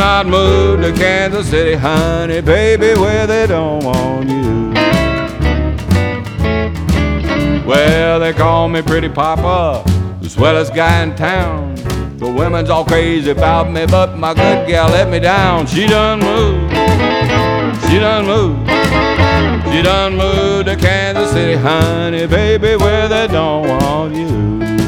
not moved to Kansas City, honey, baby, where they don't want you. Well, they call me Pretty Papa, the swellest guy in town. The women's all crazy about me, but my good gal let me down. She done moved, she done moved, she done moved to Kansas City, honey, baby, where they don't want you.